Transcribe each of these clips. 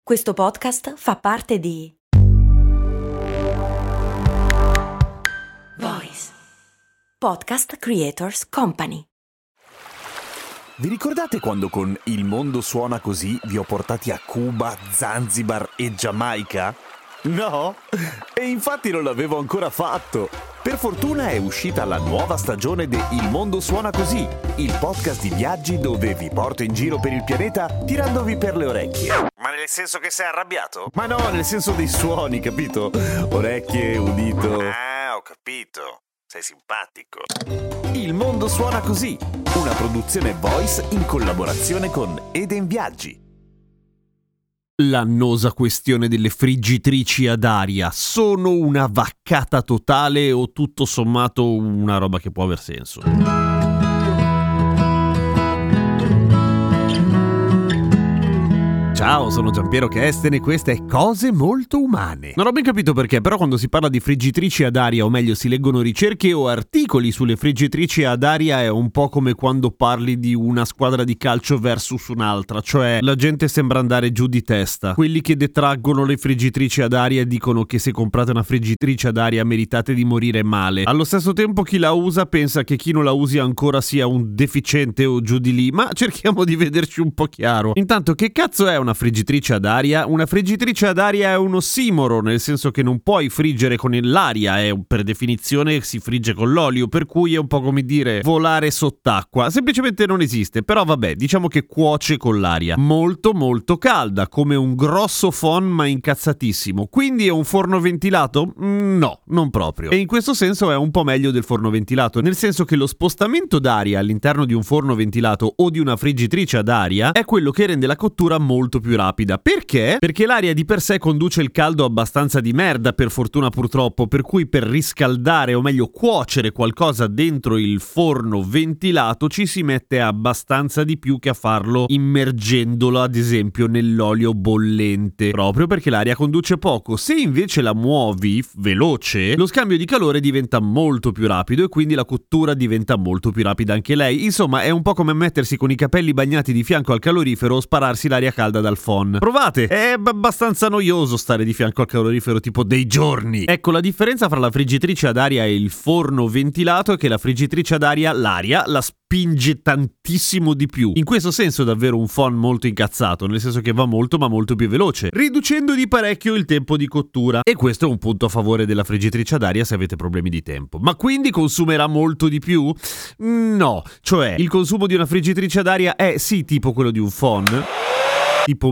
Questo podcast fa parte di Voice Podcast Creators Company. Vi ricordate quando con Il mondo suona così vi ho portati a Cuba, Zanzibar e Giamaica? No? E infatti non l'avevo ancora fatto. Per fortuna è uscita la nuova stagione di Il mondo suona così, il podcast di viaggi dove vi porto in giro per il pianeta tirandovi per le orecchie. Ma nel senso che sei arrabbiato? Ma no, nel senso dei suoni, capito? Orecchie, udito. Ah, ho capito. Sei simpatico. Il mondo suona così, una produzione Voice in collaborazione con Eden Viaggi. L'annosa questione delle friggitrici ad aria sono una vaccata totale o tutto sommato una roba che può aver senso? Ciao, sono Giampiero Kesten e questa è Cose Molto Umane. Non ho ben capito perché, però quando si parla di friggitrici ad aria, o meglio si leggono ricerche o articoli sulle friggitrici ad aria, è un po' come quando parli di una squadra di calcio versus un'altra, cioè la gente sembra andare giù di testa. Quelli che detraggono le friggitrici ad aria dicono che se comprate una friggitrice ad aria meritate di morire male. Allo stesso tempo chi la usa pensa che chi non la usi ancora sia un deficiente o giù di lì, ma cerchiamo di vederci un po' chiaro. Intanto, che cazzo è una friggitrice ad aria? Una friggitrice ad aria è un ossimoro, nel senso che non puoi friggere con l'aria, per definizione si frigge con l'olio, per cui è un po' come dire volare sott'acqua. Semplicemente non esiste, però vabbè, diciamo che cuoce con l'aria. Molto molto calda, come un grosso phon ma incazzatissimo. Quindi è un forno ventilato? No, non proprio. E in questo senso è un po' meglio del forno ventilato, nel senso che lo spostamento d'aria all'interno di un forno ventilato o di una friggitrice ad aria è quello che rende la cottura molto più rapida. Perché? Perché l'aria di per sé conduce il caldo abbastanza di merda, per fortuna purtroppo, per cui per riscaldare o meglio cuocere qualcosa dentro il forno ventilato ci si mette abbastanza di più che a farlo immergendolo ad esempio nell'olio bollente, proprio perché l'aria conduce poco. Se invece la muovi veloce, lo scambio di calore diventa molto più rapido e quindi la cottura diventa molto più rapida anche lei. Insomma, è un po' come mettersi con i capelli bagnati di fianco al calorifero o spararsi l'aria calda dal phon. Provate, è abbastanza noioso stare di fianco al calorifero tipo dei giorni. Ecco, la differenza fra la friggitrice ad aria e il forno ventilato è che la friggitrice ad aria l'aria la spinge tantissimo di più. In questo senso è davvero un phon molto incazzato, nel senso che va molto ma molto più veloce, riducendo di parecchio il tempo di cottura. E questo è un punto a favore della friggitrice ad aria se avete problemi di tempo. Ma quindi consumerà molto di più? No, cioè il consumo di una friggitrice ad aria è sì tipo quello di un phon, tipo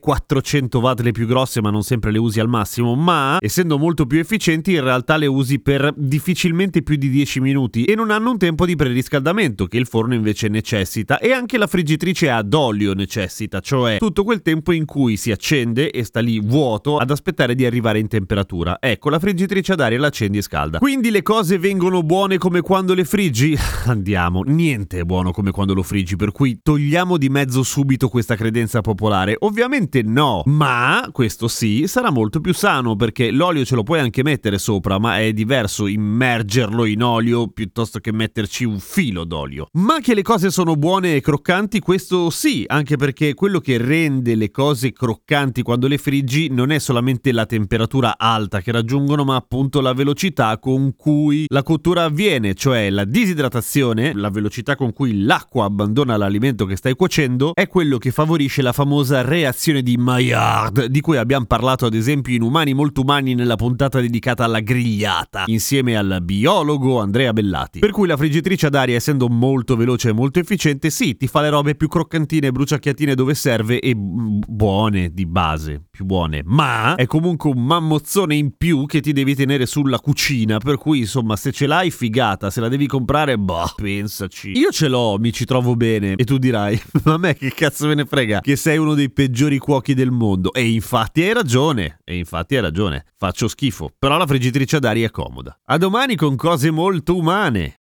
1400 watt le più grosse, ma non sempre le usi al massimo, ma essendo molto più efficienti in realtà le usi per difficilmente più di 10 minuti e non hanno un tempo di preriscaldamento che il forno invece necessita, e anche la friggitrice ad olio necessita, cioè tutto quel tempo in cui si accende e sta lì vuoto ad aspettare di arrivare in temperatura. Ecco, la friggitrice ad aria la accendi e scalda. Quindi le cose vengono buone come quando le friggi? Andiamo, niente è buono come quando lo friggi, per cui togliamo di mezzo subito questa credenza popolare. Ovviamente no, ma questo sì, sarà molto più sano, perché l'olio ce lo puoi anche mettere sopra, ma è diverso immergerlo in olio piuttosto che metterci un filo d'olio. Ma che le cose sono buone e croccanti, questo sì, anche perché quello che rende le cose croccanti quando le friggi non è solamente la temperatura alta che raggiungono, ma appunto la velocità con cui la cottura avviene, cioè la disidratazione, la velocità con cui l'acqua abbandona l'alimento che stai cuocendo, è quello che favorisce la famosa reazione di Maillard, di cui abbiamo parlato ad esempio in Umani Molto Umani nella puntata dedicata alla grigliata, insieme al biologo Andrea Bellati. Per cui la friggitrice ad aria, essendo molto veloce e molto efficiente, sì, ti fa le robe più croccantine e bruciacchiatine dove serve e buone di base, più buone, ma è comunque un mammozzone in più che ti devi tenere sulla cucina, per cui insomma se ce l'hai figata, se la devi comprare, pensaci. Io ce l'ho, mi ci trovo bene, e tu dirai, ma a me che cazzo me ne frega che sei uno dei peggiori cuochi del mondo. E infatti hai ragione, faccio schifo, però la friggitrice ad aria è comoda. A domani con Cose Molto Umane.